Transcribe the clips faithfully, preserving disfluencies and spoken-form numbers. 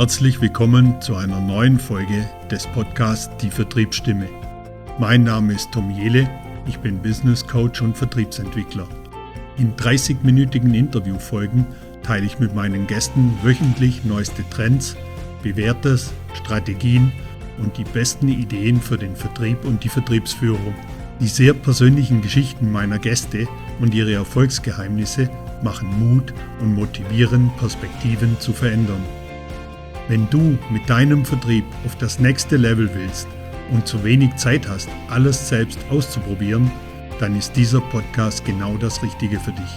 Herzlich willkommen zu einer neuen Folge des Podcasts Die Vertriebsstimme. Mein Name ist Tom Jehle, ich bin Business Coach und Vertriebsentwickler. In dreißig-minütigen Interviewfolgen teile ich mit meinen Gästen wöchentlich neueste Trends, Bewährtes, Strategien und die besten Ideen für den Vertrieb und die Vertriebsführung. Die sehr persönlichen Geschichten meiner Gäste und ihre Erfolgsgeheimnisse machen Mut und motivieren, Perspektiven zu verändern. Wenn du mit deinem Vertrieb auf das nächste Level willst und zu wenig Zeit hast, alles selbst auszuprobieren, dann ist dieser Podcast genau das Richtige für dich.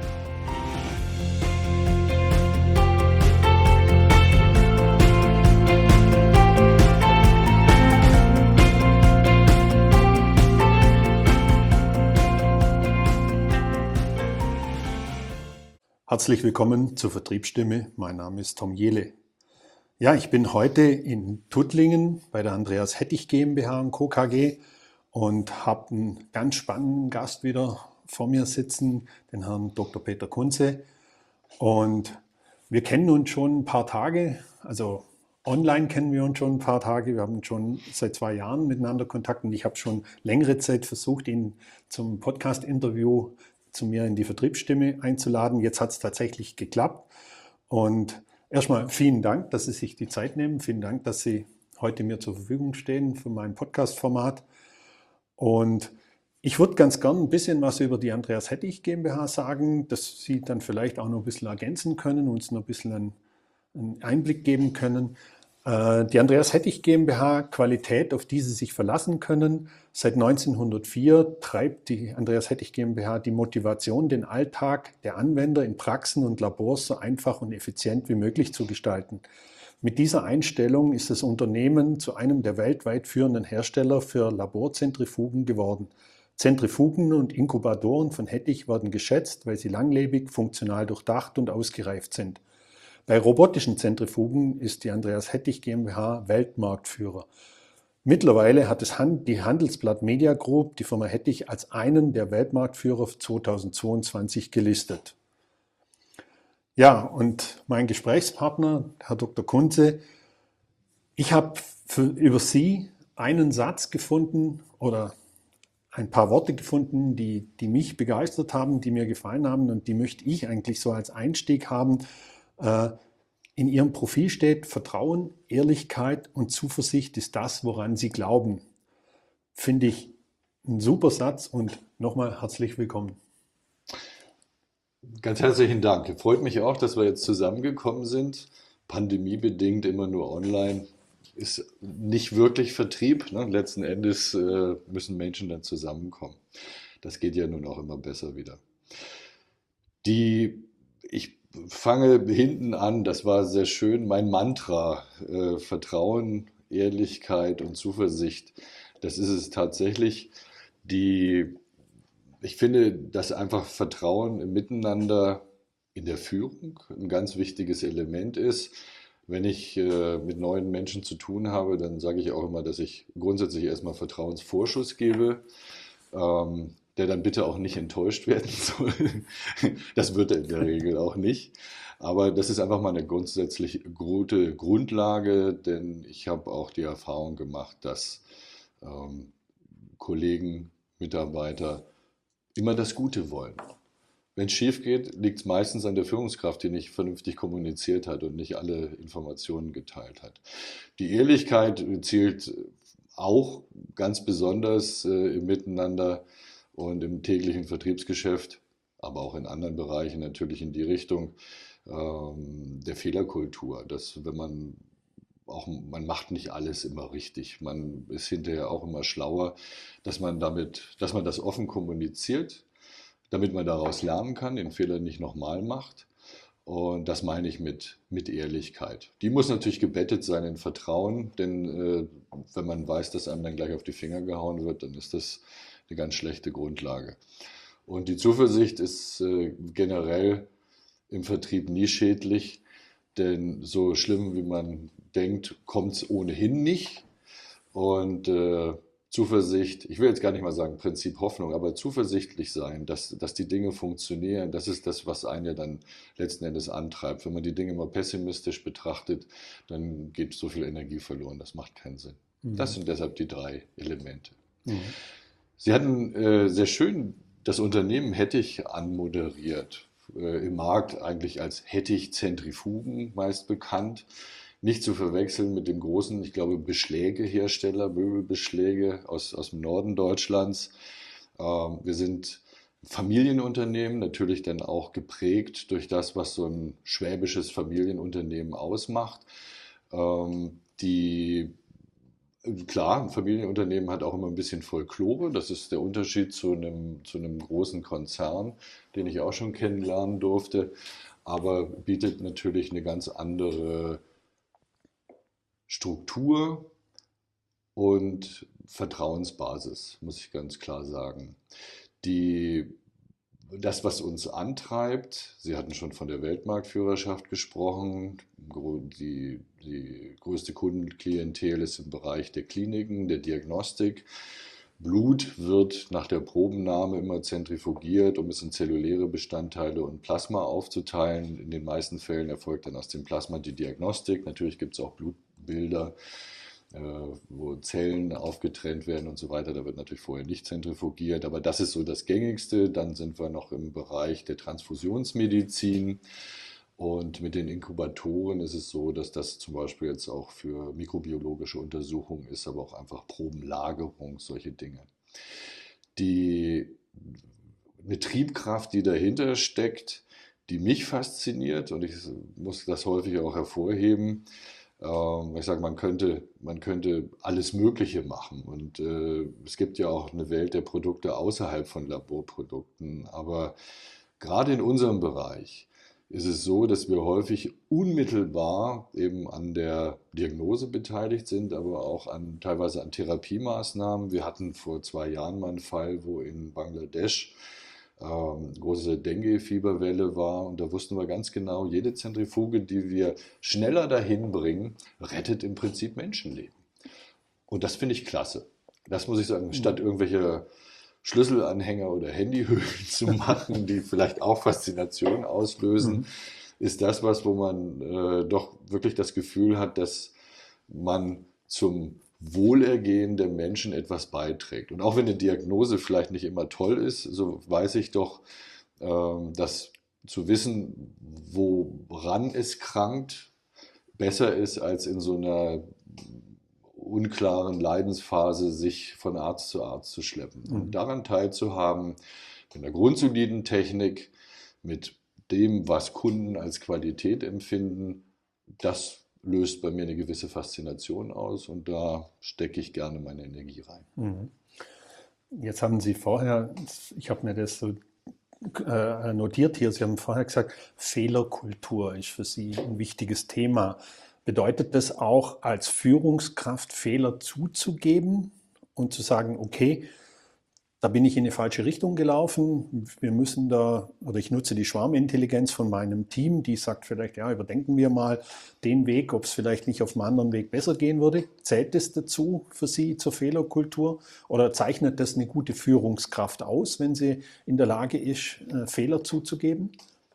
Herzlich willkommen zur Vertriebsstimme. Mein Name ist Tom Jehle. Ja, ich bin heute in Tuttlingen bei der Andreas Hettich GmbH und Co. KG und habe einen ganz spannenden Gast wieder vor mir sitzen, den Herrn Doktor Peter Kunze. Und wir kennen uns schon ein paar Tage, also online kennen wir uns schon ein paar Tage. Wir haben schon seit zwei Jahren miteinander Kontakt und ich habe schon längere Zeit versucht, ihn zum Podcast-Interview zu mir in die Vertriebsstimme einzuladen. Jetzt hat es tatsächlich geklappt. Und erstmal vielen Dank, dass Sie sich die Zeit nehmen. Vielen Dank, dass Sie heute mir zur Verfügung stehen für mein Podcast-Format. Und ich würde ganz gern ein bisschen was über die Andreas Hettich GmbH sagen, dass Sie dann vielleicht auch noch ein bisschen ergänzen können, uns noch ein bisschen einen, einen Einblick geben können. Die Andreas Hettich GmbH, Qualität, auf die Sie sich verlassen können. Seit neunzehnhundertvier treibt die Andreas Hettich GmbH die Motivation, den Alltag der Anwender in Praxen und Labors so einfach und effizient wie möglich zu gestalten. Mit dieser Einstellung ist das Unternehmen zu einem der weltweit führenden Hersteller für Laborzentrifugen geworden. Zentrifugen und Inkubatoren von Hettich werden geschätzt, weil sie langlebig, funktional durchdacht und ausgereift sind. Bei robotischen Zentrifugen ist die Andreas Hettich GmbH Weltmarktführer. Mittlerweile hat es die Handelsblatt Media Group die Firma Hettich als einen der Weltmarktführer zweitausendzweiundzwanzig gelistet. Ja, und mein Gesprächspartner, Herr Doktor Kunze, ich habe über Sie einen Satz gefunden oder ein paar Worte gefunden, die, die mich begeistert haben, die mir gefallen haben und die möchte ich eigentlich so als Einstieg haben. In Ihrem Profil steht: Vertrauen, Ehrlichkeit und Zuversicht ist das, woran Sie glauben. Finde ich ein super Satz und nochmal herzlich willkommen. Ganz herzlichen Dank. Freut mich auch, dass wir jetzt zusammengekommen sind. Pandemiebedingt immer nur online. Ist nicht wirklich Vertrieb. Ne? Letzten Endes äh, müssen Menschen dann zusammenkommen. Das geht ja nun auch immer besser wieder. Die, ich fange hinten an, das war sehr schön, mein Mantra, äh, Vertrauen, Ehrlichkeit und Zuversicht, das ist es tatsächlich. Die, ich finde, dass einfach Vertrauen im Miteinander in der Führung ein ganz wichtiges Element ist. Wenn ich äh, mit neuen Menschen zu tun habe, dann sage ich auch immer, dass ich grundsätzlich erstmal Vertrauensvorschuss gebe. Ähm, der dann bitte auch nicht enttäuscht werden soll. Das wird er in der Regel auch nicht. Aber das ist einfach mal eine grundsätzlich gute Grundlage, denn ich habe auch die Erfahrung gemacht, dass ähm, Kollegen, Mitarbeiter immer das Gute wollen. Wenn es schief geht, liegt es meistens an der Führungskraft, die nicht vernünftig kommuniziert hat und nicht alle Informationen geteilt hat. Die Ehrlichkeit zielt auch ganz besonders äh, im Miteinander und im täglichen Vertriebsgeschäft, aber auch in anderen Bereichen natürlich in die Richtung ähm, der Fehlerkultur. Dass wenn man auch, man macht nicht alles immer richtig, man ist hinterher auch immer schlauer, dass man damit, dass man das offen kommuniziert, damit man daraus lernen kann, den Fehler nicht nochmal macht. Und das meine ich mit, mit Ehrlichkeit. Die muss natürlich gebettet sein in Vertrauen, denn äh, wenn man weiß, dass einem dann gleich auf die Finger gehauen wird, dann ist das eine ganz schlechte Grundlage. Und die Zuversicht ist äh, generell im Vertrieb nie schädlich, denn so schlimm wie man denkt, kommt es ohnehin nicht. Und äh, Zuversicht, ich will jetzt gar nicht mal sagen Prinzip Hoffnung, aber zuversichtlich sein, dass, dass die Dinge funktionieren, das ist das, was einen ja dann letzten Endes antreibt. Wenn man die Dinge mal pessimistisch betrachtet, dann geht so viel Energie verloren, das macht keinen Sinn. Das Mhm. sind deshalb die drei Elemente. Mhm. Sie hatten äh, sehr schön das Unternehmen Hettich anmoderiert. Äh, im Markt eigentlich als Hettich-Zentrifugen meist bekannt. Nicht zu verwechseln mit dem großen, ich glaube, Beschlägehersteller, Möbelbeschläge aus, aus dem Norden Deutschlands. Ähm, wir sind Familienunternehmen, natürlich dann auch geprägt durch das, was so ein schwäbisches Familienunternehmen ausmacht. Ähm, die Klar, ein Familienunternehmen hat auch immer ein bisschen Folklore. Das ist der Unterschied zu einem, zu einem großen Konzern, den ich auch schon kennenlernen durfte, aber bietet natürlich eine ganz andere Struktur und Vertrauensbasis, muss ich ganz klar sagen. Die, das, was uns antreibt, Sie hatten schon von der Weltmarktführerschaft gesprochen, die, die größte Kundenklientel ist im Bereich der Kliniken, der Diagnostik. Blut wird nach der Probennahme immer zentrifugiert, um es in zelluläre Bestandteile und Plasma aufzuteilen. In den meisten Fällen erfolgt dann aus dem Plasma die Diagnostik. Natürlich gibt es auch Blutbilder, äh, wo Zellen aufgetrennt werden und so weiter. Da wird natürlich vorher nicht zentrifugiert, aber das ist so das Gängigste. Dann sind wir noch im Bereich der Transfusionsmedizin. Und mit den Inkubatoren ist es so, dass das zum Beispiel jetzt auch für mikrobiologische Untersuchungen ist, aber auch einfach Probenlagerung, solche Dinge. Die eine Triebkraft, die dahinter steckt, die mich fasziniert, und ich muss das häufig auch hervorheben. Ähm, ich sage, man könnte, man könnte alles Mögliche machen. Und äh, es gibt ja auch eine Welt der Produkte außerhalb von Laborprodukten. Aber gerade in unserem Bereich ist es so, dass wir häufig unmittelbar eben an der Diagnose beteiligt sind, aber auch an, teilweise an Therapiemaßnahmen. Wir hatten vor zwei Jahren mal einen Fall, wo in Bangladesch ähm, große Dengue-Fieberwelle war, und da wussten wir ganz genau, jede Zentrifuge, die wir schneller dahin bringen, rettet im Prinzip Menschenleben. Und das finde ich klasse. Das muss ich sagen, statt irgendwelche Schlüsselanhänger oder Handyhüllen zu machen, die vielleicht auch Faszination auslösen, Mhm. ist das was, wo man äh, doch wirklich das Gefühl hat, dass man zum Wohlergehen der Menschen etwas beiträgt. Und auch wenn eine Diagnose vielleicht nicht immer toll ist, so weiß ich doch, ähm, dass zu wissen, woran es krankt, besser ist, als in so einer unklaren Leidensphase sich von Arzt zu Arzt zu schleppen. Und Mhm. daran teilzuhaben, mit einer grundsoliden Technik, mit dem, was Kunden als Qualität empfinden, das löst bei mir eine gewisse Faszination aus, und da stecke ich gerne meine Energie rein. Mhm. Jetzt haben Sie vorher, ich habe mir das so äh, notiert hier, Sie haben vorher gesagt, Fehlerkultur ist für Sie ein wichtiges Thema. Bedeutet das auch als Führungskraft Fehler zuzugeben und zu sagen, okay, da bin ich in eine falsche Richtung gelaufen. Wir müssen da, oder ich nutze die Schwarmintelligenz von meinem Team, die sagt vielleicht, ja, überdenken wir mal den Weg, ob es vielleicht nicht auf einem anderen Weg besser gehen würde. Zählt das dazu für Sie zur Fehlerkultur? Oder zeichnet das eine gute Führungskraft aus, wenn sie in der Lage ist, Fehler zuzugeben?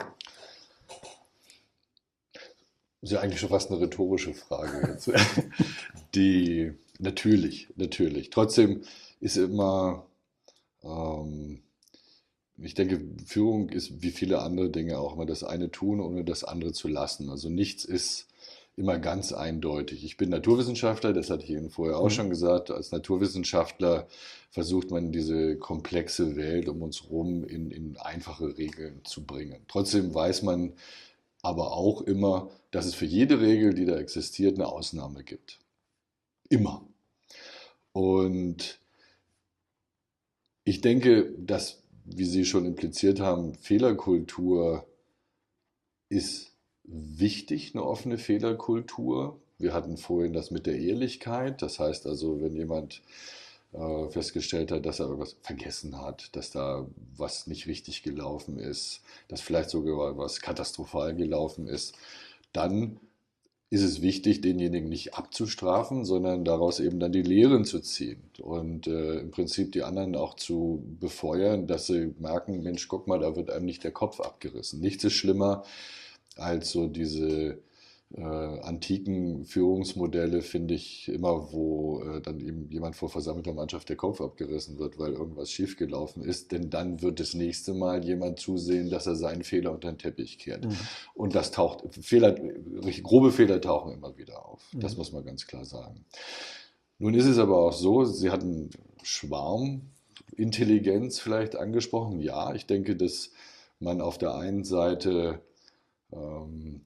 Das ist ja eigentlich schon fast eine rhetorische Frage jetzt. Die, natürlich, natürlich. Trotzdem ist immer, ähm, ich denke, Führung ist wie viele andere Dinge auch immer das eine tun, ohne das andere zu lassen. Also nichts ist immer ganz eindeutig. Ich bin Naturwissenschaftler, das hatte ich Ihnen vorher auch schon Mhm. gesagt. Als Naturwissenschaftler versucht man diese komplexe Welt um uns herum in, in einfache Regeln zu bringen. Trotzdem weiß man aber auch immer, dass es für jede Regel, die da existiert, eine Ausnahme gibt. Immer. Und ich denke, dass, wie Sie schon impliziert haben, Fehlerkultur ist wichtig, eine offene Fehlerkultur. Wir hatten vorhin das mit der Ehrlichkeit. Das heißt also, wenn jemand äh, festgestellt hat, dass er irgendwas vergessen hat, dass da was nicht richtig gelaufen ist, dass vielleicht sogar was katastrophal gelaufen ist, dann ist es wichtig, denjenigen nicht abzustrafen, sondern daraus eben dann die Lehren zu ziehen und äh, im Prinzip die anderen auch zu befeuern, dass sie merken, Mensch, guck mal, da wird einem nicht der Kopf abgerissen. Nichts ist schlimmer als so diese äh, antiken Führungsmodelle, finde ich immer, wo äh, dann eben jemand vor versammelter Mannschaft der Kopf abgerissen wird, weil irgendwas schiefgelaufen ist. Denn dann wird das nächste Mal jemand zusehen, dass er seinen Fehler unter den Teppich kehrt. Mhm. Und das taucht, Fehler, richtig grobe Fehler tauchen immer wieder auf. Mhm. Das muss man ganz klar sagen. Nun ist es aber auch so, Sie hatten Schwarmintelligenz vielleicht angesprochen. Ja, ich denke, dass man auf der einen Seite ähm,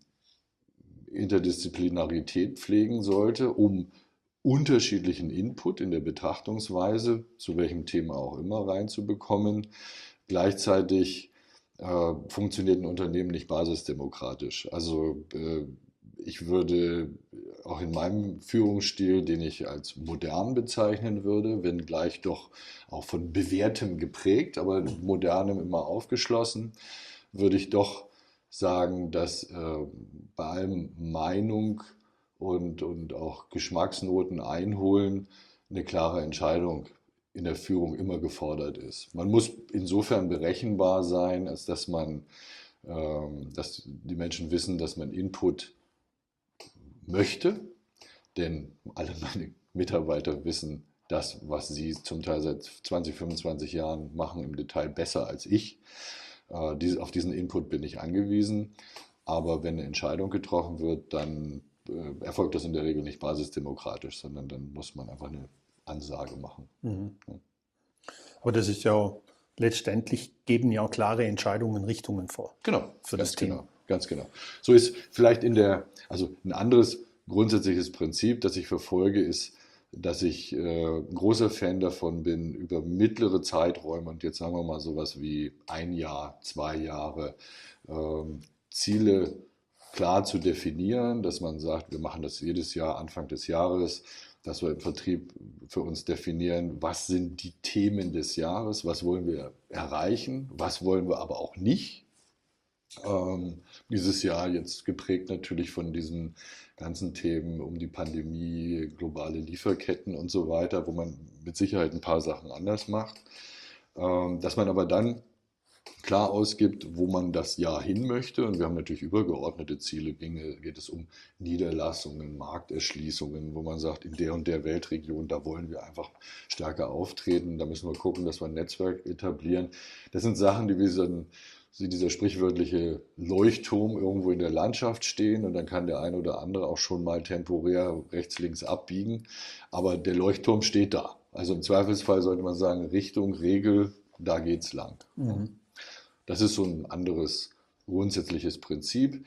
Interdisziplinarität pflegen sollte, um unterschiedlichen Input in der Betrachtungsweise, zu welchem Thema auch immer, reinzubekommen. Gleichzeitig äh, funktioniert ein Unternehmen nicht basisdemokratisch. Also äh, ich würde auch in meinem Führungsstil, den ich als modern bezeichnen würde, wenngleich doch auch von Bewährtem geprägt, aber Modernem immer aufgeschlossen, würde ich doch sagen, dass äh, bei allem Meinung und, und auch Geschmacksnoten einholen eine klare Entscheidung in der Führung immer gefordert ist. Man muss insofern berechenbar sein, als dass man, ähm, dass die Menschen wissen, dass man Input möchte, denn alle meine Mitarbeiter wissen das, was sie zum Teil seit zwanzig, fünfundzwanzig Jahren machen, im Detail besser als ich. Äh, diese, auf diesen Input bin ich angewiesen, aber wenn eine Entscheidung getroffen wird, dann äh, erfolgt das in der Regel nicht basisdemokratisch, sondern dann muss man einfach eine Ansage machen. Mhm. Ja. Aber das ist ja letztendlich, geben ja klare Entscheidungen, Richtungen vor. Genau, für ganz das Team. genau, ganz genau. So ist vielleicht in der, also ein anderes grundsätzliches Prinzip, das ich verfolge, ist, dass ich äh, ein großer Fan davon bin, über mittlere Zeiträume und jetzt sagen wir mal sowas wie ein Jahr, zwei Jahre, ähm, Ziele klar zu definieren, dass man sagt, wir machen das jedes Jahr Anfang des Jahres, dass wir im Vertrieb für uns definieren, was sind die Themen des Jahres, was wollen wir erreichen, was wollen wir aber auch nicht. Ähm, dieses Jahr jetzt geprägt natürlich von diesen ganzen Themen um die Pandemie, globale Lieferketten und so weiter, wo man mit Sicherheit ein paar Sachen anders macht. Ähm, dass man aber dann klar ausgibt, wo man das Jahr hin möchte. Und wir haben natürlich übergeordnete Ziele. Ginge, geht es um Niederlassungen, Markterschließungen, wo man sagt, in der und der Weltregion, da wollen wir einfach stärker auftreten. Da müssen wir gucken, dass wir ein Netzwerk etablieren. Das sind Sachen, die wie so ein, wie dieser sprichwörtliche Leuchtturm irgendwo in der Landschaft stehen. Und dann kann der eine oder andere auch schon mal temporär rechts, links abbiegen. Aber der Leuchtturm steht da. Also im Zweifelsfall sollte man sagen, Richtung, Regel, da geht's lang. Mhm. Das ist so ein anderes grundsätzliches Prinzip.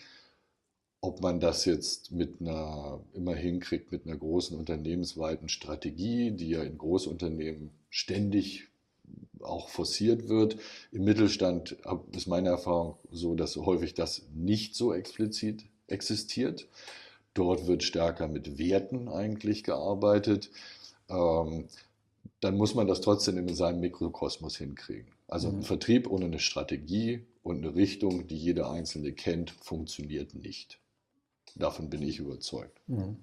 Ob man das jetzt mit einer, immer hinkriegt mit einer großen unternehmensweiten Strategie, die ja in Großunternehmen ständig auch forciert wird. Im Mittelstand ist meine Erfahrung so, dass häufig das nicht so explizit existiert. Dort wird stärker mit Werten eigentlich gearbeitet. Ähm, dann muss man das trotzdem in seinem Mikrokosmos hinkriegen. Also ein Mhm. Vertrieb ohne eine Strategie und eine Richtung, die jeder Einzelne kennt, funktioniert nicht. Davon bin ich überzeugt. Mhm.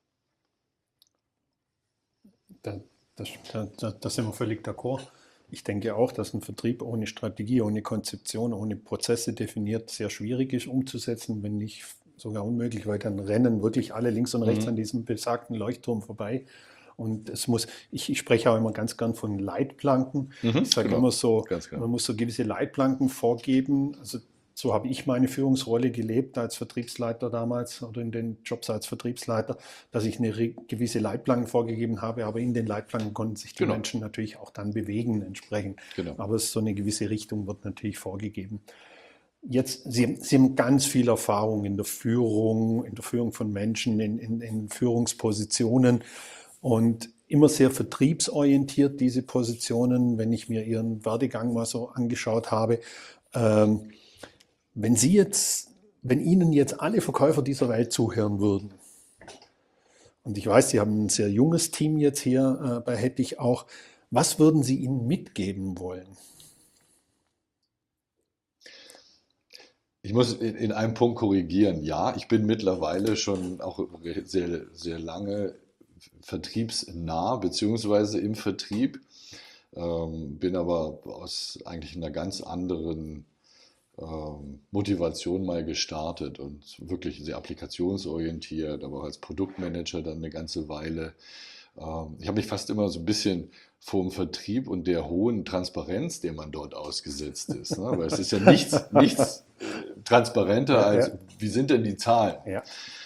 Da, das, da, da, da sind wir völlig d'accord. Ich denke auch, dass ein Vertrieb ohne Strategie, ohne Konzeption, ohne Prozesse definiert sehr schwierig ist umzusetzen, wenn nicht sogar unmöglich, weil dann rennen wirklich alle links und rechts Mhm. an diesem besagten Leuchtturm vorbei. Und es muss, ich, ich spreche auch immer ganz gern von Leitplanken. Mhm, Ich sage genau. immer so, Ganz genau. man muss so gewisse Leitplanken vorgeben. Also so habe ich meine Führungsrolle gelebt als Vertriebsleiter damals oder in den Jobs als Vertriebsleiter, dass ich eine gewisse Leitplanken vorgegeben habe, aber in den Leitplanken konnten sich die Genau. Menschen natürlich auch dann bewegen entsprechend. Genau. Aber so eine gewisse Richtung wird natürlich vorgegeben. Jetzt, Sie, Sie haben ganz viel Erfahrung in der Führung, in der Führung von Menschen, in, in, in Führungspositionen und immer sehr vertriebsorientiert, diese Positionen, wenn ich mir Ihren Werdegang mal so angeschaut habe. Ähm, wenn Sie jetzt, wenn Ihnen jetzt alle Verkäufer dieser Welt zuhören würden, und ich weiß, Sie haben ein sehr junges Team jetzt hier äh, bei Hettich auch, was würden Sie ihnen mitgeben wollen? Ich muss in, in einem Punkt korrigieren. Ja, ich bin mittlerweile schon auch sehr, sehr lange vertriebsnah, beziehungsweise im Vertrieb, ähm, bin aber aus eigentlich einer ganz anderen ähm, Motivation mal gestartet und wirklich sehr applikationsorientiert, aber auch als Produktmanager dann eine ganze Weile. Ähm, ich habe mich fast immer so ein bisschen vom Vertrieb und der hohen Transparenz, der man dort ausgesetzt ist, ne? Weil es ist ja nichts, nichts äh, transparenter Ja, als, ja, wie sind denn die Zahlen? ja.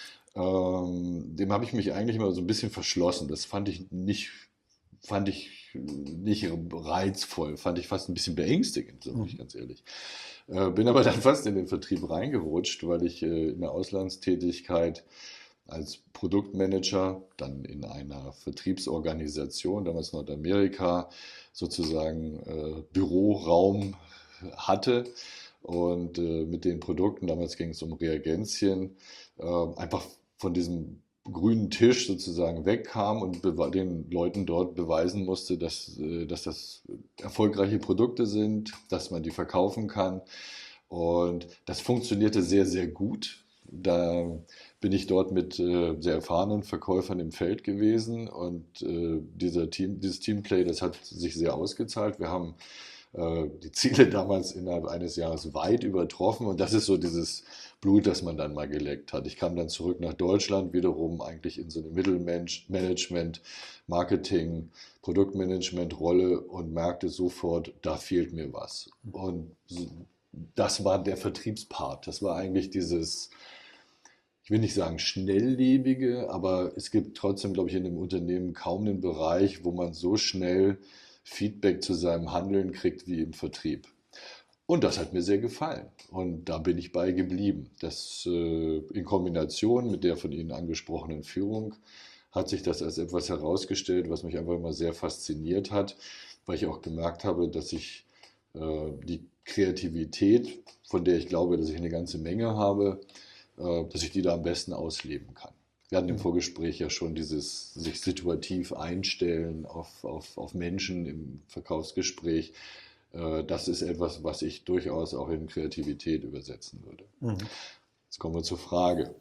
Ähm, dem habe ich mich eigentlich immer so ein bisschen verschlossen. Das fand ich nicht, fand ich nicht reizvoll, fand ich fast ein bisschen beängstigend, sage ich Mhm. ganz ehrlich. Äh, bin aber dann fast in den Vertrieb reingerutscht, weil ich äh, in der Auslandstätigkeit als Produktmanager dann in einer Vertriebsorganisation, damals Nordamerika, sozusagen äh, Büroraum hatte und äh, mit den Produkten, damals ging es um Reagenzien, äh, einfach von diesem grünen Tisch sozusagen wegkam und den Leuten dort beweisen musste, dass, äh, dass das erfolgreiche Produkte sind, dass man die verkaufen kann. Und das funktionierte sehr, sehr gut. Da bin ich dort mit äh, sehr erfahrenen Verkäufern im Feld gewesen und äh, dieser Team, dieses Teamplay, das hat sich sehr ausgezahlt. Wir haben äh, die Ziele damals innerhalb eines Jahres weit übertroffen und das ist so dieses Blut, das man dann mal geleckt hat. Ich kam dann zurück nach Deutschland, wiederum eigentlich in so eine Mittelmanagement, Marketing, Produktmanagement-Rolle und merkte sofort, da fehlt mir was. Und das war der Vertriebspart. Das war eigentlich dieses, ich will nicht sagen schnelllebige, aber es gibt trotzdem, glaube ich, in dem Unternehmen kaum einen Bereich, wo man so schnell Feedback zu seinem Handeln kriegt wie im Vertrieb. Und das hat mir sehr gefallen. Und da bin ich bei geblieben. Das äh, in Kombination mit der von Ihnen angesprochenen Führung hat sich das als etwas herausgestellt, was mich einfach immer sehr fasziniert hat, weil ich auch gemerkt habe, dass ich äh, die Kreativität, von der ich glaube, dass ich eine ganze Menge habe, äh, dass ich die da am besten ausleben kann. Wir hatten im Mhm. Vorgespräch ja schon dieses sich situativ einstellen auf, auf, auf Menschen im Verkaufsgespräch. Äh, Das ist etwas, was ich durchaus auch in Kreativität übersetzen würde. Mhm. Jetzt kommen wir zur Frage.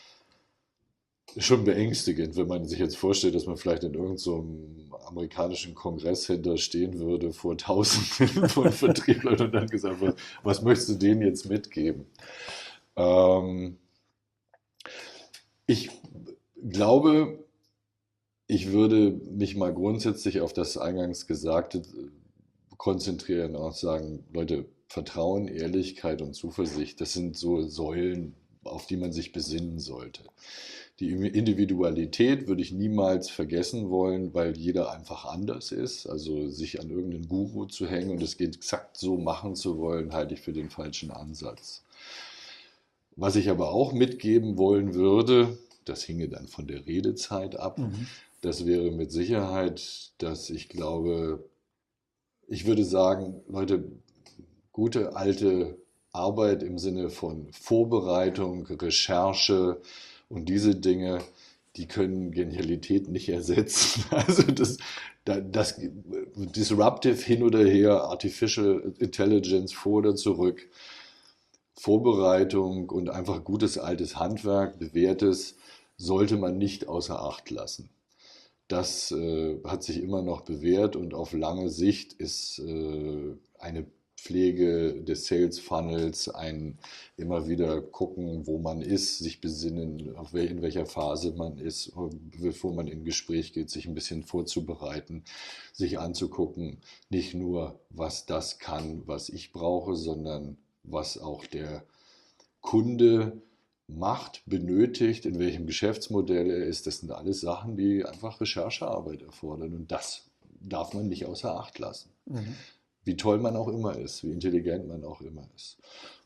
Ist schon beängstigend, wenn man sich jetzt vorstellt, dass man vielleicht in irgendeinem so einem amerikanischen Kongress hinter stehen würde vor Tausenden von Vertrieblern und dann gesagt wird, was möchtest du denen jetzt mitgeben? Ähm, ich glaube, ich würde mich mal grundsätzlich auf das eingangs Gesagte konzentrieren und auch sagen, Leute, Vertrauen, Ehrlichkeit und Zuversicht, das sind so Säulen, auf die man sich besinnen sollte. Die Individualität würde ich niemals vergessen wollen, weil jeder einfach anders ist. Also sich an irgendeinen Guru zu hängen und es exakt so machen zu wollen, halte ich für den falschen Ansatz. Was ich aber auch mitgeben wollen würde, das hinge dann von der Redezeit ab, Mhm. das wäre mit Sicherheit, dass ich glaube, ich würde sagen, Leute, gute alte Arbeit im Sinne von Vorbereitung, Recherche und diese Dinge, die können Genialität nicht ersetzen. Also das, das Disruptive hin oder her, Artificial Intelligence vor oder zurück, Vorbereitung und einfach gutes altes Handwerk, bewährtes, sollte man nicht außer Acht lassen. Das äh, hat sich immer noch bewährt und auf lange Sicht ist äh, eine Pflege des Sales Funnels, ein immer wieder gucken, wo man ist, sich besinnen, auf wel, in welcher Phase man ist, bevor man in ein Gespräch geht, sich ein bisschen vorzubereiten, sich anzugucken, nicht nur, was das kann, was ich brauche, sondern was auch der Kunde macht, benötigt, in welchem Geschäftsmodell er ist. Das sind alles Sachen, die einfach Recherchearbeit erfordern. Und das darf man nicht außer Acht lassen. Mhm. Wie toll man auch immer ist, wie intelligent man auch immer ist.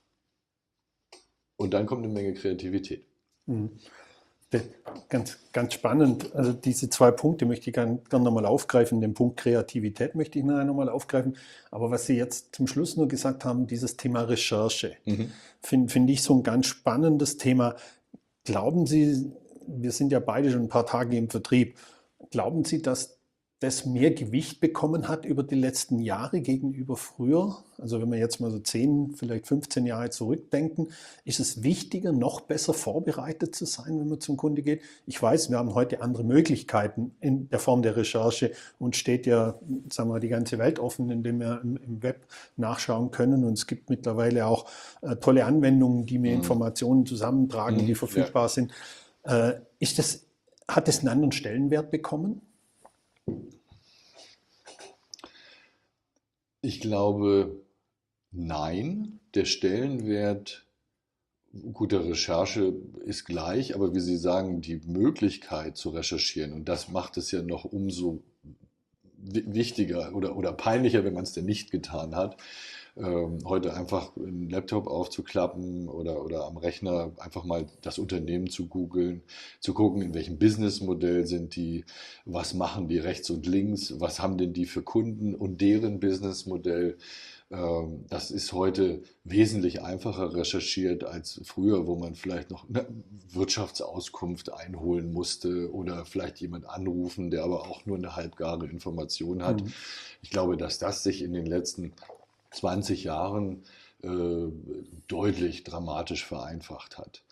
Und dann kommt eine Menge Kreativität. Mhm. Ganz, ganz spannend. Also diese zwei Punkte möchte ich gerne gern nochmal aufgreifen. Den Punkt Kreativität möchte ich nachher nochmal aufgreifen. Aber was Sie jetzt zum Schluss nur gesagt haben, dieses Thema Recherche, Mhm. finde find ich so ein ganz spannendes Thema. Glauben Sie, wir sind ja beide schon ein paar Tage im Vertrieb, glauben Sie, dass das mehr Gewicht bekommen hat über die letzten Jahre gegenüber früher? Also wenn wir jetzt mal so zehn, vielleicht fünfzehn Jahre zurückdenken, ist es wichtiger, noch besser vorbereitet zu sein, wenn man zum Kunde geht? Ich weiß, wir haben heute andere Möglichkeiten in der Form der Recherche und steht ja, sagen wir, die ganze Welt offen, indem wir im, im Web nachschauen können. Und es gibt mittlerweile auch äh, tolle Anwendungen, die mir Mhm. Informationen zusammentragen, Mhm, die verfügbar ja. sind. Äh, ist das, hat das einen anderen Stellenwert bekommen? Ich glaube, nein. Der Stellenwert guter Recherche ist gleich, aber wie Sie sagen, die Möglichkeit zu recherchieren, und das macht es ja noch umso wi- wichtiger oder, oder peinlicher, wenn man es denn nicht getan hat, ähm, heute einfach einen Laptop aufzuklappen oder, oder am Rechner einfach mal das Unternehmen zu googeln, zu gucken, in welchem Businessmodell sind die, was machen die rechts und links, was haben denn die für Kunden und deren Businessmodell. Ähm, Das ist heute wesentlich einfacher recherchiert als früher, wo man vielleicht noch eine Wirtschaftsauskunft einholen musste oder vielleicht jemand anrufen, der aber auch nur eine halbgare Information hat. Mhm. Ich glaube, dass das sich in den letzten zwanzig Jahren äh, deutlich dramatisch vereinfacht hat.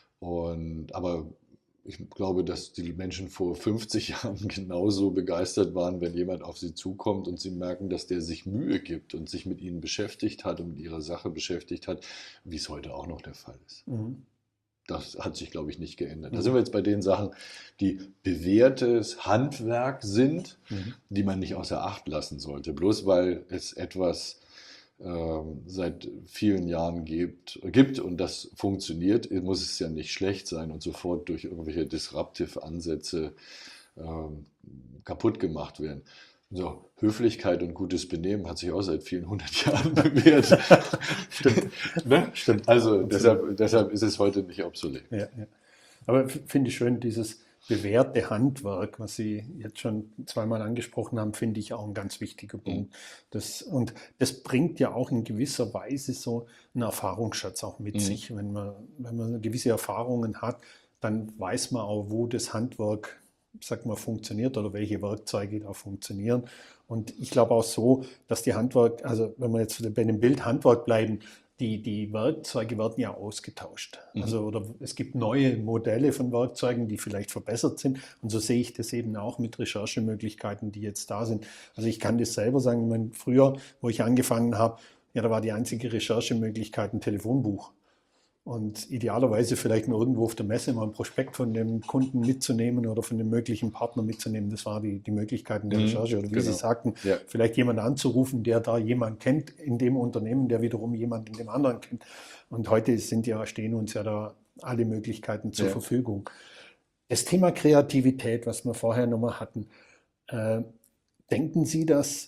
Und, aber ich glaube, dass die Menschen vor fünfzig Jahren genauso begeistert waren, wenn jemand auf sie zukommt und sie merken, dass der sich Mühe gibt und sich mit ihnen beschäftigt hat und mit ihrer Sache beschäftigt hat, wie es heute auch noch der Fall ist. Mhm. Das hat sich, glaube ich, nicht geändert. Da sind Mhm. wir jetzt bei den Sachen, die bewährtes Handwerk sind, Mhm. die man nicht außer Acht lassen sollte. Bloß weil es etwas ähm, seit vielen Jahren gibt, gibt und das funktioniert, muss es ja nicht schlecht sein und sofort durch irgendwelche Disruptive-Ansätze ähm, kaputt gemacht werden. So, Höflichkeit und gutes Benehmen hat sich auch seit vielen hundert Jahren bewährt. Stimmt. Ne? Stimmt. Also Absolut. deshalb, deshalb ist es heute nicht obsolet. Ja, ja. Aber f- finde ich schön, dieses bewährte Handwerk, was Sie jetzt schon zweimal angesprochen haben, finde ich auch ein ganz wichtiger Mhm. Punkt. Das, und das bringt ja auch in gewisser Weise so einen Erfahrungsschatz auch mit Mhm. sich. Wenn man, wenn man gewisse Erfahrungen hat, dann weiß man auch, wo das Handwerk, sag mal, funktioniert oder welche Werkzeuge da funktionieren. Und ich glaube auch so, dass die Handwerk, also wenn wir jetzt bei dem Bild Handwerk bleiben, die, die Werkzeuge werden ja ausgetauscht. Mhm. Also oder es gibt neue Modelle von Werkzeugen, die vielleicht verbessert sind. Und so sehe ich das eben auch mit Recherchemöglichkeiten, die jetzt da sind. Also ich kann das selber sagen, ich meine, früher, wo ich angefangen habe, ja, da war die einzige Recherchemöglichkeit ein Telefonbuch. Und idealerweise vielleicht nur irgendwo auf der Messe mal ein Prospekt von dem Kunden mitzunehmen oder von dem möglichen Partner mitzunehmen. Das war die, die Möglichkeiten der Mhm. Recherche. Oder wie Sie Genau. sagten, Ja. vielleicht jemanden anzurufen, der da jemanden kennt in dem Unternehmen, der wiederum jemanden in dem anderen kennt. Und heute sind ja, stehen uns ja da alle Möglichkeiten zur Ja. Verfügung. Das Thema Kreativität, was wir vorher nochmal hatten, äh, denken Sie, dass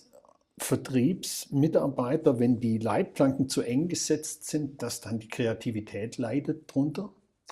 Vertriebsmitarbeiter, wenn die Leitplanken zu eng gesetzt sind, dass dann die Kreativität leidet drunter?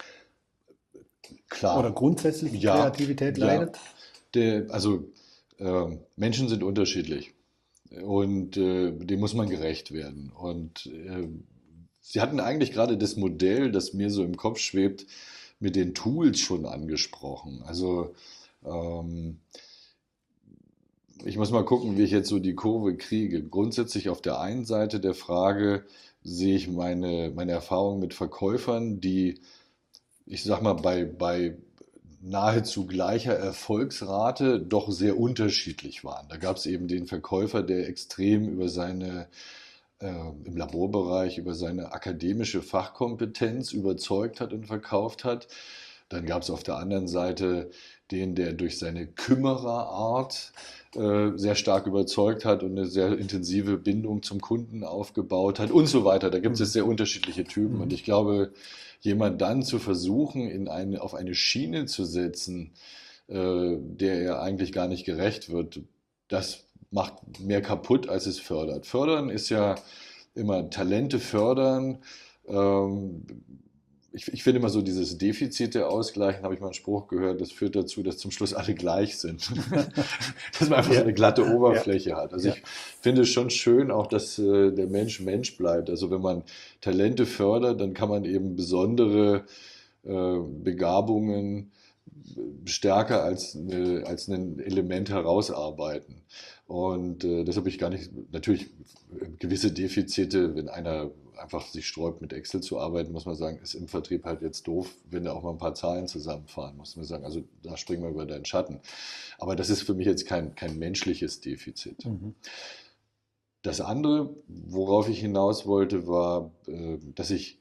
Oder Klar. grundsätzlich die Ja, Kreativität ja. leidet? Der, also ähm, Menschen sind unterschiedlich und äh, dem muss man gerecht werden. Und äh, Sie hatten eigentlich gerade das Modell, das mir so im Kopf schwebt, mit den Tools schon angesprochen. Also ähm, ich muss mal gucken, wie ich jetzt so die Kurve kriege. Grundsätzlich auf der einen Seite der Frage sehe ich meine, meine Erfahrung mit Verkäufern, die, ich sag mal, bei, bei nahezu gleicher Erfolgsrate doch sehr unterschiedlich waren. Da gab es eben den Verkäufer, der extrem über seine, äh, im Laborbereich, über seine akademische Fachkompetenz überzeugt hat und verkauft hat. Dann gab es auf der anderen Seite den, der durch seine Kümmererart äh, sehr stark überzeugt hat und eine sehr intensive Bindung zum Kunden aufgebaut hat und so weiter. Da gibt es Mhm. sehr unterschiedliche Typen. Und Mhm. ich glaube, jemand dann zu versuchen, in eine, auf eine Schiene zu setzen, äh, der er eigentlich gar nicht gerecht wird, das macht mehr kaputt, als es fördert. Fördern ist ja immer Talente fördern. Ähm, ich, ich finde immer so, dieses Defizite ausgleichen, habe ich mal einen Spruch gehört, das führt dazu, dass zum Schluss alle gleich sind. Dass man einfach so Ja, eine glatte ja, Oberfläche hat. Also ja. ich finde es schon schön, auch dass äh, der Mensch Mensch bleibt. Also wenn man Talente fördert, dann kann man eben besondere äh, Begabungen stärker als, eine, als ein Element herausarbeiten. Und äh, das habe ich gar nicht, natürlich gewisse Defizite, wenn einer einfach sich sträubt, mit Excel zu arbeiten, muss man sagen, ist im Vertrieb halt jetzt doof, wenn er auch mal ein paar Zahlen zusammenfahren muss. Man sagen, also da springen wir über deinen Schatten. Aber das ist für mich jetzt kein, kein menschliches Defizit. Mhm. Das andere, worauf ich hinaus wollte, war, äh, dass ich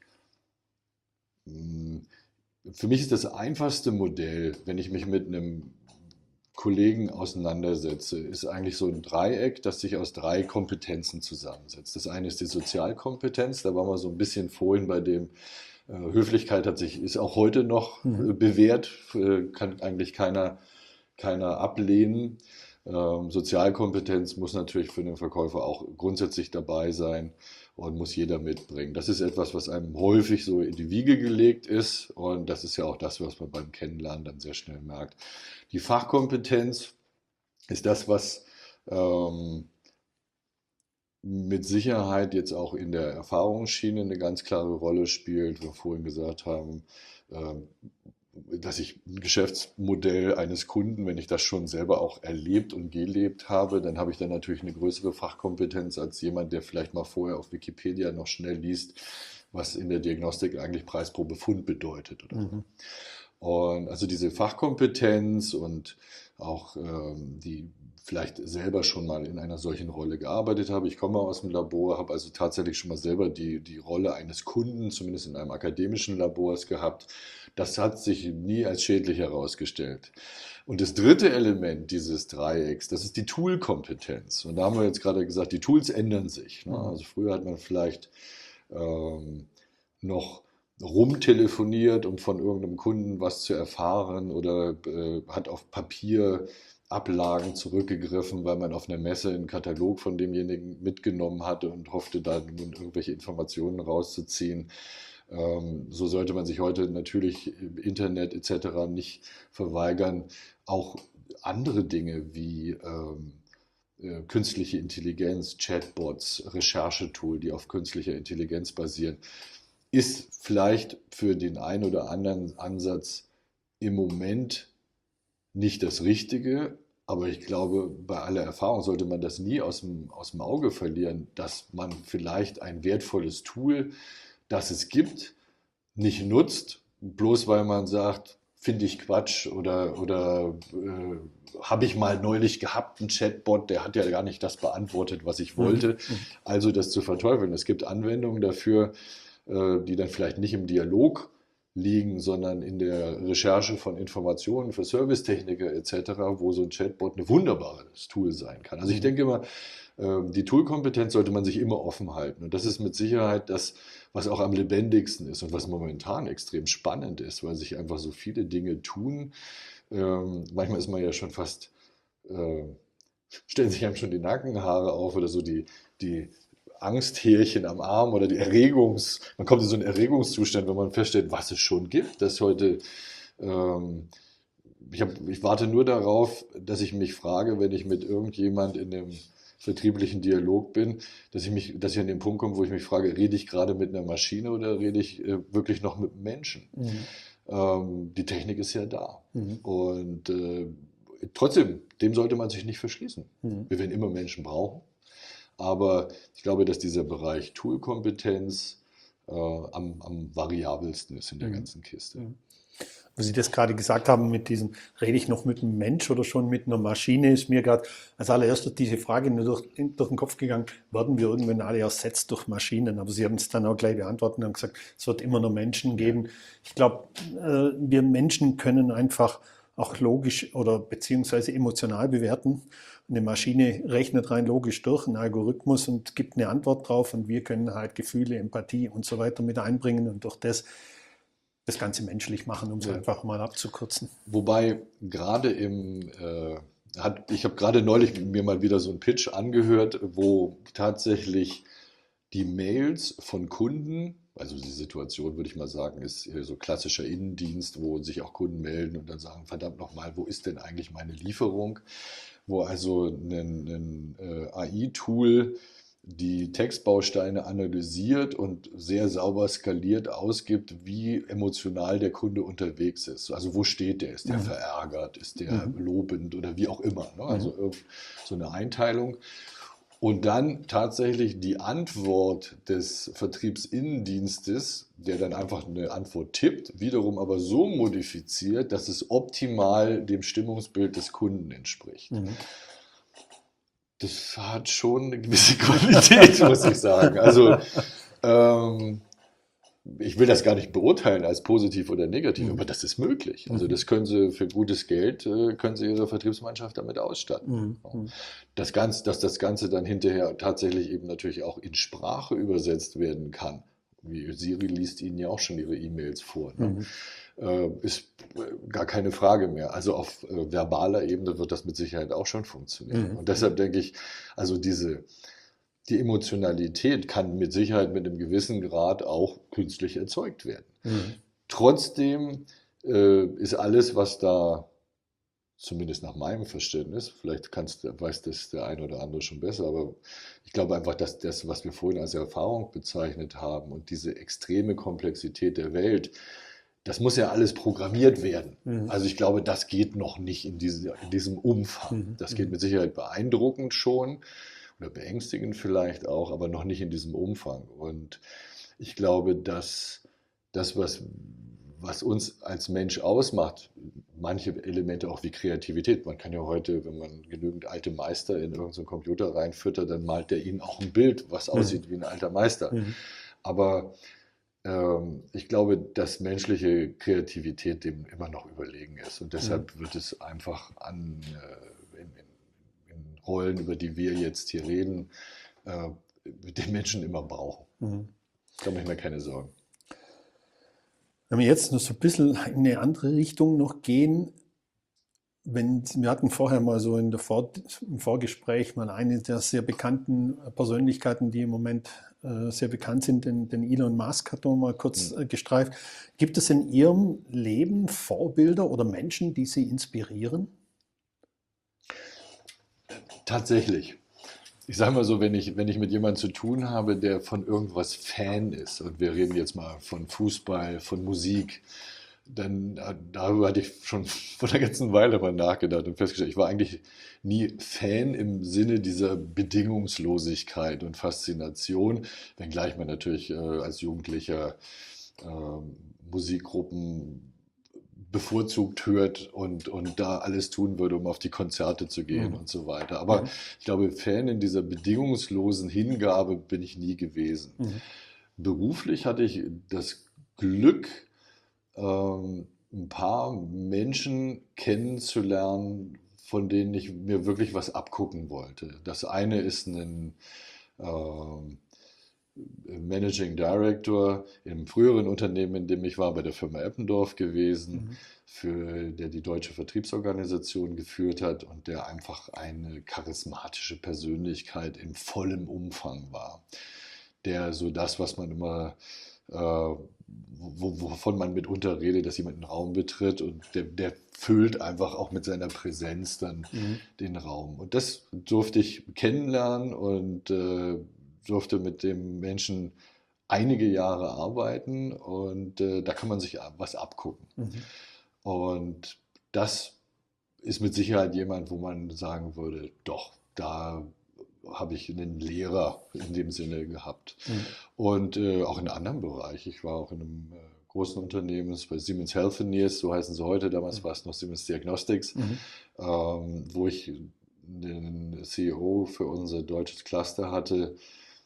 mh, für mich ist das einfachste Modell, wenn ich mich mit einem Kollegen auseinandersetze, ist eigentlich so ein Dreieck, das sich aus drei Kompetenzen zusammensetzt. Das eine ist die Sozialkompetenz, da waren wir so ein bisschen vorhin bei dem, äh, Höflichkeit hat sich, ist auch heute noch äh, bewährt, äh, kann eigentlich keiner, keiner ablehnen. Ähm, Sozialkompetenz muss natürlich für den Verkäufer auch grundsätzlich dabei sein und muss jeder mitbringen. Das ist etwas, was einem häufig so in die Wiege gelegt ist und das ist ja auch das, was man beim Kennenlernen dann sehr schnell merkt. Die Fachkompetenz ist das, was ähm, mit Sicherheit jetzt auch in der Erfahrungsschiene eine ganz klare Rolle spielt. Wir vorhin gesagt haben, ähm, dass ich ein Geschäftsmodell eines Kunden, wenn ich das schon selber auch erlebt und gelebt habe, dann habe ich dann natürlich eine größere Fachkompetenz als jemand, der vielleicht mal vorher auf Wikipedia noch schnell liest, was in der Diagnostik eigentlich Preis pro Befund bedeutet oder so. Mhm. Und also diese Fachkompetenz und auch ähm, die vielleicht selber schon mal in einer solchen Rolle gearbeitet habe. Ich komme aus dem Labor, habe also tatsächlich schon mal selber die, die Rolle eines Kunden, zumindest in einem akademischen Labors gehabt. Das hat sich nie als schädlich herausgestellt. Und das dritte Element dieses Dreiecks, das ist die Tool-Kompetenz. Und da haben wir jetzt gerade gesagt, die Tools ändern sich. Ne? Also früher hat man vielleicht ähm, noch rumtelefoniert, um von irgendeinem Kunden was zu erfahren oder äh, hat auf Papier Ablagen zurückgegriffen, weil man auf einer Messe einen Katalog von demjenigen mitgenommen hatte und hoffte, da nun irgendwelche Informationen rauszuziehen. Ähm, so sollte man sich heute natürlich im Internet et cetera nicht verweigern. Auch andere Dinge wie ähm, äh, künstliche Intelligenz, Chatbots, Recherchetool, die auf künstlicher Intelligenz basieren, ist vielleicht für den einen oder anderen Ansatz im Moment nicht das Richtige, aber ich glaube, bei aller Erfahrung sollte man das nie aus dem, aus dem Auge verlieren, dass man vielleicht ein wertvolles Tool, das es gibt, nicht nutzt, bloß weil man sagt, finde ich Quatsch oder, oder äh, habe ich mal neulich gehabt, einen Chatbot, der hat ja gar nicht das beantwortet, was ich wollte, mhm. also das zu verteufeln. Es gibt Anwendungen dafür, äh, die dann vielleicht nicht im Dialog liegen, sondern in der Recherche von Informationen für Servicetechniker et cetera, wo so ein Chatbot ein wunderbares Tool sein kann. Also ich denke immer, die Toolkompetenz sollte man sich immer offen halten. Und das ist mit Sicherheit das, was auch am lebendigsten ist und was momentan extrem spannend ist, weil sich einfach so viele Dinge tun. Ähm, manchmal ist man ja schon fast, äh, stellen sich einem schon die Nackenhaare auf oder so die, die Angsthärchen am Arm oder die Erregungs, man kommt in so einen Erregungszustand, wenn man feststellt, was es schon gibt, dass heute, ähm, ich, hab, ich warte nur darauf, dass ich mich frage, wenn ich mit irgendjemand in einem vertrieblichen Dialog bin, dass ich mich, dass ich an den Punkt komme, wo ich mich frage, rede ich gerade mit einer Maschine oder rede ich äh, wirklich noch mit einem Menschen? Mhm. Ähm, die Technik ist ja da. Mhm. Und äh, trotzdem, dem sollte man sich nicht verschließen. Mhm. Wir werden immer Menschen brauchen. Aber ich glaube, dass dieser Bereich Toolkompetenz äh, am, am variabelsten ist in der mhm. ganzen Kiste. Mhm. Wo Sie das gerade gesagt haben, mit diesem, rede ich noch mit einem Mensch oder schon mit einer Maschine, ist mir gerade als allererstes diese Frage nur durch, durch den Kopf gegangen, werden wir irgendwann alle ersetzt durch Maschinen? Aber Sie haben es dann auch gleich beantwortet und haben gesagt, es wird immer noch Menschen geben. Ich glaube, äh, wir Menschen können einfach auch logisch oder beziehungsweise emotional bewerten. Eine Maschine rechnet rein logisch durch, einen Algorithmus und gibt eine Antwort drauf und wir können halt Gefühle, Empathie und so weiter mit einbringen und durch das das Ganze menschlich machen, um es ja. einfach mal abzukürzen. Wobei gerade im, äh, hat, ich habe gerade neulich mir mal wieder so einen Pitch angehört, wo tatsächlich die Mails von Kunden, also die Situation, würde ich mal sagen, ist so klassischer Innendienst, wo sich auch Kunden melden und dann sagen, verdammt nochmal, wo ist denn eigentlich meine Lieferung? Wo also ein, ein äh, A I-Tool die Textbausteine analysiert und sehr sauber skaliert ausgibt, wie emotional der Kunde unterwegs ist. Also wo steht der? Ist der Mhm. verärgert? Ist der Mhm. lobend oder wie auch immer? Ne? Also Mhm. irgend so eine Einteilung. Und dann tatsächlich die Antwort des Vertriebsinnendienstes, der dann einfach eine Antwort tippt, wiederum aber so modifiziert, dass es optimal dem Stimmungsbild des Kunden entspricht. Mhm. Das hat schon eine gewisse Qualität, muss ich sagen. Also ähm, ich will das gar nicht beurteilen als positiv oder negativ, Mhm. aber das ist möglich. Also Mhm. das können Sie für gutes Geld, äh, können Sie Ihre Vertriebsmannschaft damit ausstatten. Mhm. Das Ganze, dass das Ganze dann hinterher tatsächlich eben natürlich auch in Sprache übersetzt werden kann. Wie Siri liest Ihnen ja auch schon Ihre E-Mails vor. Ne? Mhm. Äh, ist gar keine Frage mehr. Also auf äh, verbaler Ebene wird das mit Sicherheit auch schon funktionieren. Mhm. Und deshalb denke ich, also diese, die Emotionalität kann mit Sicherheit mit einem gewissen Grad auch künstlich erzeugt werden. Mhm. Trotzdem äh, ist alles, was da, zumindest nach meinem Verständnis, vielleicht kannst, weiß das der eine oder andere schon besser, aber ich glaube einfach, dass das, was wir vorhin als Erfahrung bezeichnet haben und diese extreme Komplexität der Welt, das muss ja alles programmiert werden. Mhm. Also ich glaube, das geht noch nicht in, diese, in diesem Umfang. Mhm. Das geht mit Sicherheit beeindruckend schon oder beängstigend vielleicht auch, aber noch nicht in diesem Umfang. Und ich glaube, dass das, was, was uns als Mensch ausmacht, manche Elemente auch wie Kreativität. Man kann ja heute, wenn man genügend alte Meister in irgendeinen Computer reinfüttert, dann malt der ihnen auch ein Bild, was aussieht wie ein alter Meister. Mhm. Aber ähm, ich glaube, dass menschliche Kreativität dem immer noch überlegen ist. Und deshalb wird es einfach an, äh, in, in, in Rollen, über die wir jetzt hier reden, äh, den Menschen immer brauchen. Mhm. Da mache ich mir keine Sorgen. Wenn wir jetzt noch so ein bisschen in eine andere Richtung noch gehen, wenn, wir hatten vorher mal so in der Vor im Vorgespräch mal eine der sehr bekannten Persönlichkeiten, die im Moment äh, sehr bekannt sind, den, den Elon Musk hat man mal kurz äh, gestreift. Gibt es in Ihrem Leben Vorbilder oder Menschen, die Sie inspirieren? Tatsächlich. Ich sage mal so, wenn ich, wenn ich mit jemandem zu tun habe, der von irgendwas Fan ist, und wir reden jetzt mal von Fußball, von Musik, dann äh, darüber hatte ich schon vor einer ganzen Weile mal nachgedacht und festgestellt, ich war eigentlich nie Fan im Sinne dieser Bedingungslosigkeit und Faszination, wenngleich man natürlich äh, als Jugendlicher ähm, Musikgruppen bevorzugt hört und, und da alles tun würde, um auf die Konzerte zu gehen Mhm. und so weiter. Aber Mhm. ich glaube, Fan in dieser bedingungslosen Hingabe bin ich nie gewesen. Mhm. Beruflich hatte ich das Glück, ähm, ein paar Menschen kennenzulernen, von denen ich mir wirklich was abgucken wollte. Das eine ist ein ähm, Managing Director im früheren Unternehmen, in dem ich war, bei der Firma Eppendorf gewesen, Mhm. für, der die deutsche Vertriebsorganisation geführt hat und der einfach eine charismatische Persönlichkeit in vollem Umfang war. Der so das, was man immer, äh, wo, wovon man mitunter redet, dass jemand einen Raum betritt und der, der füllt einfach auch mit seiner Präsenz dann Mhm. den Raum. Und das durfte ich kennenlernen und äh, durfte mit dem Menschen einige Jahre arbeiten und äh, da kann man sich was abgucken. Mhm. Und das ist mit Sicherheit jemand, wo man sagen würde, doch, da habe ich einen Lehrer in dem Sinne gehabt. Mhm. Und äh, auch in einem anderen Bereich. Ich war auch in einem äh, großen Unternehmen, bei Siemens Healthineers, so heißen sie heute, damals war es noch Siemens Diagnostics, Mhm. ähm, wo ich den C E O für unser deutsches Cluster hatte,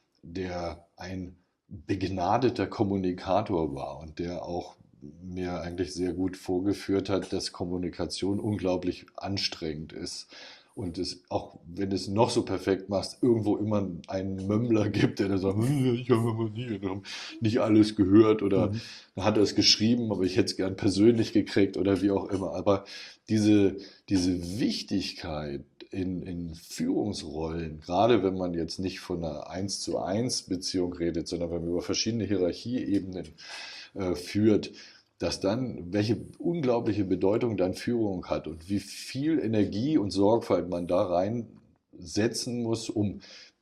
der ein begnadeter Kommunikator war und der auch mir eigentlich sehr gut vorgeführt hat, dass Kommunikation unglaublich anstrengend ist und es auch, wenn du es noch so perfekt machst, irgendwo immer einen Mömmler gibt, der dann sagt, ich habe aber nie, nicht alles gehört oder Mhm. dann hat er es geschrieben, aber ich hätte es gern persönlich gekriegt oder wie auch immer. Aber diese, diese Wichtigkeit in, in Führungsrollen, gerade wenn man jetzt nicht von einer eins zu eins Beziehung redet, sondern wenn man über verschiedene Hierarchieebenen äh, führt, dass dann, welche unglaubliche Bedeutung dann Führung hat und wie viel Energie und Sorgfalt man da reinsetzen muss, um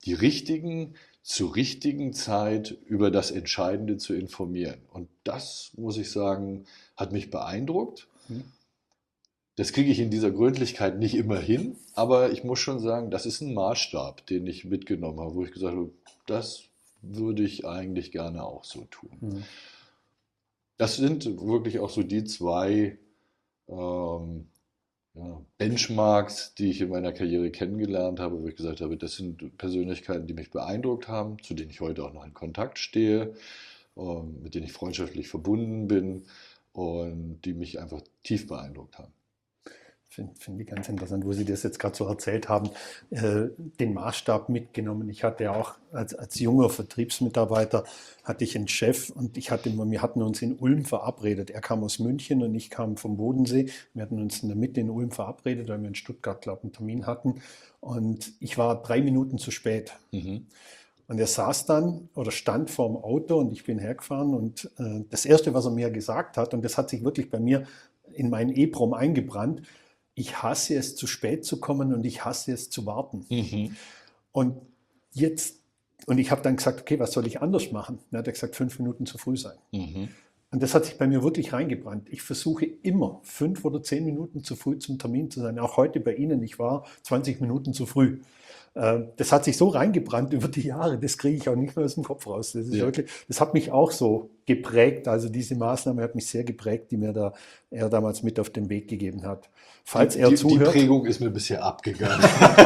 die Richtigen zur richtigen Zeit über das Entscheidende zu informieren. Und das, muss ich sagen, hat mich beeindruckt. Mhm. Das kriege ich in dieser Gründlichkeit nicht immer hin, aber ich muss schon sagen, das ist ein Maßstab, den ich mitgenommen habe, wo ich gesagt habe, das würde ich eigentlich gerne auch so tun. Mhm. Das sind wirklich auch so die zwei ähm, ja, Benchmarks, die ich in meiner Karriere kennengelernt habe, wo ich gesagt habe, das sind Persönlichkeiten, die mich beeindruckt haben, zu denen ich heute auch noch in Kontakt stehe, ähm, mit denen ich freundschaftlich verbunden bin und die mich einfach tief beeindruckt haben. Finde find ich ganz interessant, wo Sie das jetzt gerade so erzählt haben, äh, den Maßstab mitgenommen. Ich hatte ja auch als, als junger Vertriebsmitarbeiter, hatte ich einen Chef und ich hatte, wir hatten uns in Ulm verabredet. Er kam aus München und ich kam vom Bodensee. Wir hatten uns in der Mitte in Ulm verabredet, weil wir in Stuttgart, glaube ich, einen Termin hatten. Und ich war drei Minuten zu spät. Mhm. Und er saß dann oder stand vorm Auto und ich bin hergefahren und äh, das Erste, was er mir gesagt hat, und das hat sich wirklich bei mir in meinen E-Prom eingebrannt, ich hasse es, zu spät zu kommen und ich hasse es, zu warten. Mhm. Und jetzt, und ich habe dann gesagt, okay, was soll ich anders machen? Dann hat er gesagt, fünf Minuten zu früh sein. Mhm. Und das hat sich bei mir wirklich reingebrannt. Ich versuche immer, fünf oder zehn Minuten zu früh zum Termin zu sein. Auch heute bei Ihnen, ich war zwanzig Minuten zu früh. Das hat sich so reingebrannt über die Jahre, das kriege ich auch nicht mehr aus dem Kopf raus. Das ist Ja. wirklich, das hat mich auch so geprägt. Also diese Maßnahme hat mich sehr geprägt, die mir da er damals mit auf den Weg gegeben hat. Falls Die, er die, zuhört, die Prägung ist mir bisher abgegangen.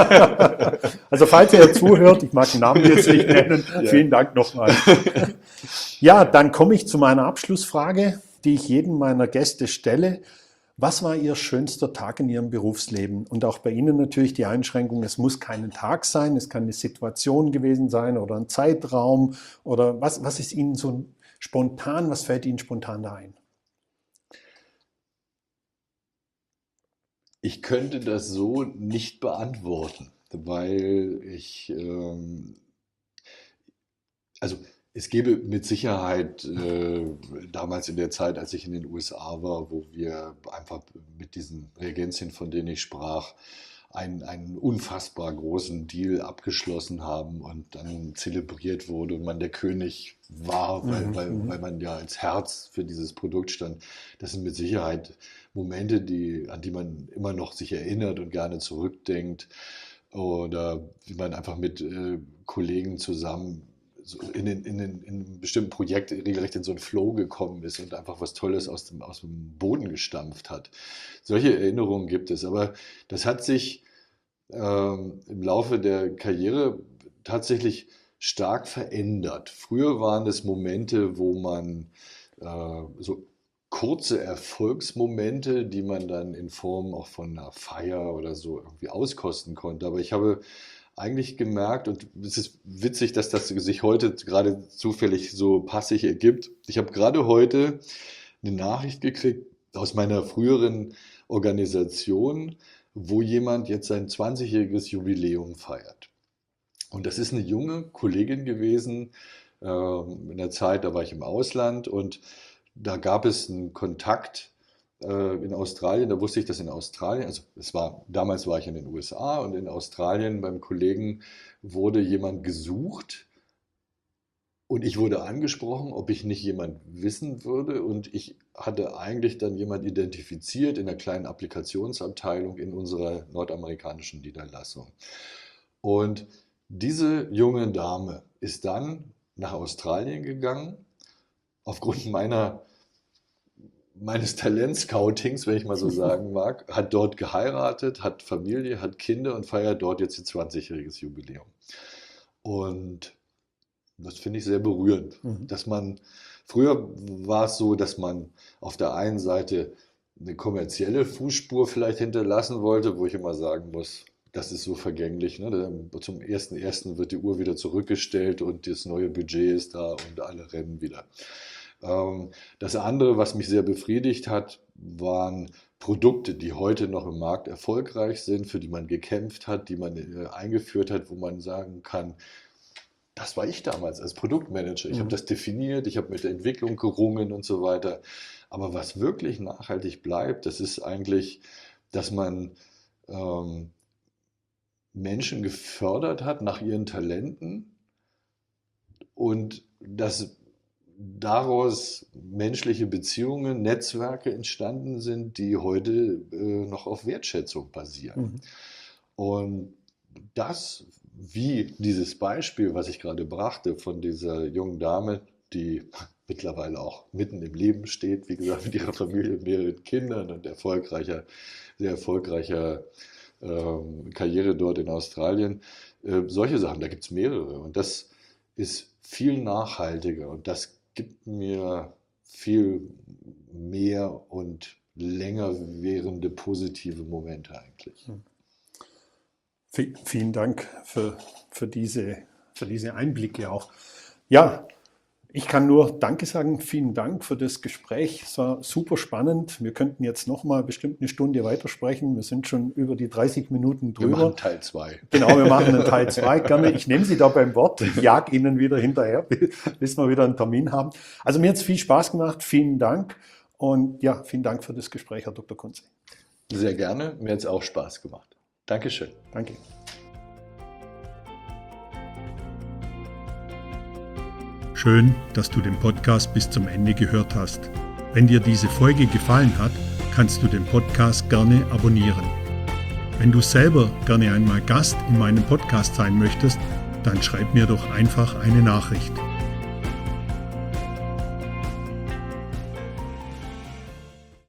also falls er zuhört, ich mag den Namen jetzt nicht nennen, Ja. vielen Dank nochmal. Ja, dann komme ich zu meiner Abschlussfrage, die ich jedem meiner Gäste stelle. Was war Ihr schönster Tag in Ihrem Berufsleben? Und auch bei Ihnen natürlich die Einschränkung, es muss kein Tag sein, es kann eine Situation gewesen sein oder ein Zeitraum. Oder was, was ist Ihnen so spontan, was fällt Ihnen spontan da ein? Ich könnte das so nicht beantworten, weil ich, ähm, also es gäbe mit Sicherheit äh, damals in der Zeit, als ich in den U S A war, wo wir einfach mit diesen Reagenzien, von denen ich sprach, einen, einen unfassbar großen Deal abgeschlossen haben und dann zelebriert wurde und man der König war, weil, Mhm, weil, mhm. weil man ja als Herz für dieses Produkt stand. Das sind mit Sicherheit Momente, die, an die man immer noch sich erinnert und gerne zurückdenkt. Oder wie man einfach mit äh, Kollegen zusammen so in, den, in, den, in einem bestimmten Projekt regelrecht in so einen Flow gekommen ist und einfach was Tolles aus dem, aus dem Boden gestampft hat. Solche Erinnerungen gibt es, aber das hat sich ähm, im Laufe der Karriere tatsächlich stark verändert. Früher waren es Momente, wo man äh, so kurze Erfolgsmomente, die man dann in Form auch von einer Feier oder so irgendwie auskosten konnte. Aber ich habe eigentlich gemerkt, und es ist witzig, dass das sich heute gerade zufällig so passig ergibt. Ich habe gerade heute eine Nachricht gekriegt aus meiner früheren Organisation, wo jemand jetzt sein zwanzigjähriges Jubiläum feiert. Und das ist eine junge Kollegin gewesen, ähm, in der Zeit, da war ich im Ausland und da gab es einen Kontakt äh, in Australien, da wusste ich, dass in Australien, also es war, damals war ich in den U S A und in Australien beim Kollegen wurde jemand gesucht und ich wurde angesprochen, ob ich nicht jemand wissen würde und ich hatte eigentlich dann jemand identifiziert in einer kleinen Applikationsabteilung in unserer nordamerikanischen Niederlassung. Und diese junge Dame ist dann nach Australien gegangen, aufgrund meiner, meines Talentscoutings, wenn ich mal so sagen mag, hat dort geheiratet, hat Familie, hat Kinder und feiert dort jetzt ihr zwanzigjähriges Jubiläum. Und das finde ich sehr berührend, Mhm. dass man, früher war es so, dass man auf der einen Seite eine kommerzielle Fußspur vielleicht hinterlassen wollte, wo ich immer sagen muss, das ist so vergänglich. Ne? Zum ersten ersten wird die Uhr wieder zurückgestellt und das neue Budget ist da und alle rennen wieder. Ähm, Das andere, was mich sehr befriedigt hat, waren Produkte, die heute noch im Markt erfolgreich sind, für die man gekämpft hat, die man äh, eingeführt hat, wo man sagen kann, das war ich damals als Produktmanager. Ich habe Mhm. das definiert, ich habe mit der Entwicklung gerungen und so weiter. Aber was wirklich nachhaltig bleibt, das ist eigentlich, dass man ähm, Menschen gefördert hat nach ihren Talenten und dass daraus menschliche Beziehungen, Netzwerke entstanden sind, die heute äh, noch auf Wertschätzung basieren. Mhm. Und das, wie dieses Beispiel, was ich gerade brachte, von dieser jungen Dame, die mittlerweile auch mitten im Leben steht, wie gesagt, mit ihrer Familie, mehreren Kindern und erfolgreicher, sehr erfolgreicher ähm, Karriere dort in Australien. Äh, solche Sachen, da gibt es mehrere. Und das ist viel nachhaltiger und das gibt mir viel mehr und länger währende positive Momente eigentlich. V- vielen Dank für, für, diese, für diese Einblicke auch. Ja, ich kann nur Danke sagen. Vielen Dank für das Gespräch. Es war super spannend. Wir könnten jetzt noch mal bestimmt eine Stunde weitersprechen. Wir sind schon über die dreißig Minuten drüber. Wir machen Teil zwei. Genau, wir machen einen Teil zwei. Gerne. Ich nehme Sie da beim Wort. Ich jag Ihnen wieder hinterher, bis wir wieder einen Termin haben. Also mir hat es viel Spaß gemacht. Vielen Dank. Und ja, vielen Dank für das Gespräch, Herr Doktor Kunze. Sehr gerne. Mir hat es auch Spaß gemacht. Dankeschön. Danke. Schön, dass du den Podcast bis zum Ende gehört hast. Wenn dir diese Folge gefallen hat, kannst du den Podcast gerne abonnieren. Wenn du selber gerne einmal Gast in meinem Podcast sein möchtest, dann schreib mir doch einfach eine Nachricht.